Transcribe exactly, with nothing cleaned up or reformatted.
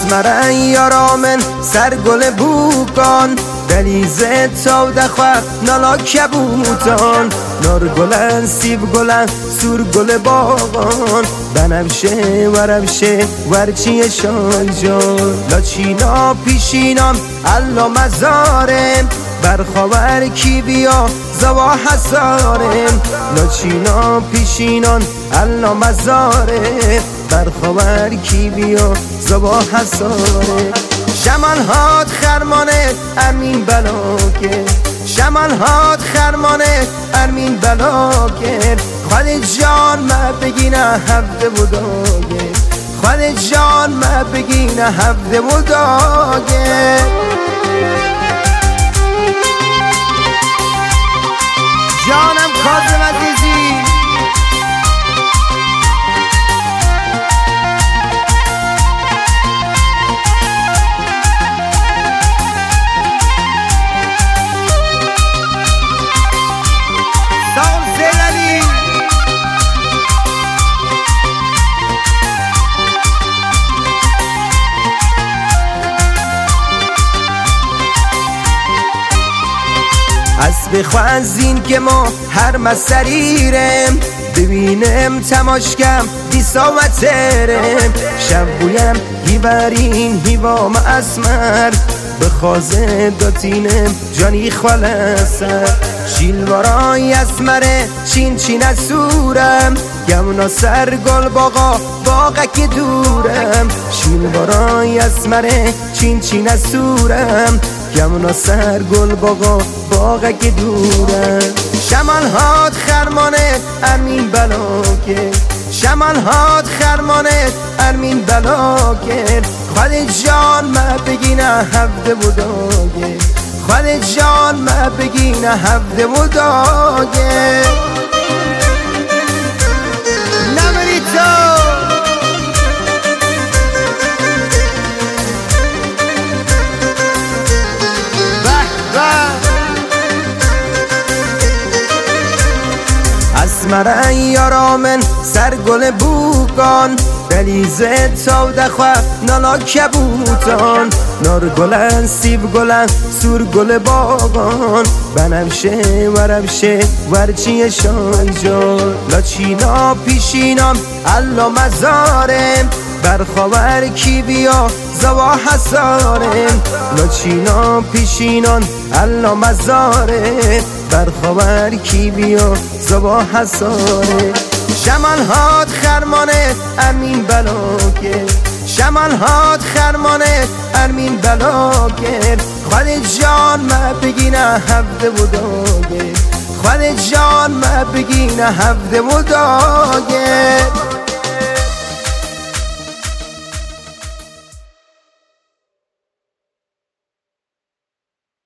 اسمرن یارامن سرگل بوکان دلیزه تا دخواه نالا کبوتان نار گلن سیب گلن سور گل باغان بنفشه ورفشه ورچی شایجان لاچینا پیشینام الا مزارم برخاور کی بیا زوا حسارم لاچینا پیشینان الا مزارم برخاور کی بیا زوا حسارم شمال هات خرمانه امین بلاکه شمال هات خرمانه امین بلاکه خود جان ما بگینه هفته بوداگه خود جان ما بگینه هفته بوداگه جانم کاظم عزیزی اسب خوازین که ما هر مسریرم ببینم تماشکم دیسا و ترم شب بویم هیبرین هیوام اسمر به خوازه داتینم جانی خالصر شیلوارای اسمره چین چین از سورم گمنا سر گل باقا باقا که دورم شیلوارای اسمره چین چین از سورم گمنا سر گل باقا باقا که دورم شمال هات خرمانه امین بلاکه شمال هات خرمانه امین بلاکه خود جان ما بگینه هفته بوداگه خود جان ما بگینه هفته بوداگه نمری تو اسمرن یارامن سرگل بوکان دلیزه تا دخواه نالا کبوتان نار گلن سیب گلن سور گل باغان بنفشه ورفشه ورچی شایجان لاچینا پیشینام الا مزارم برخاور کی بیا زوا حسارم لاچینا پیشینان الا مزارم برخاور کی بیا زوا حسارم شمال هات خرمانه امین بلاکه شمال هات خرمانه امین بلاکه خود جان ما بگینه هفته بوداگه خود جان ما بگینه هفته بوداگه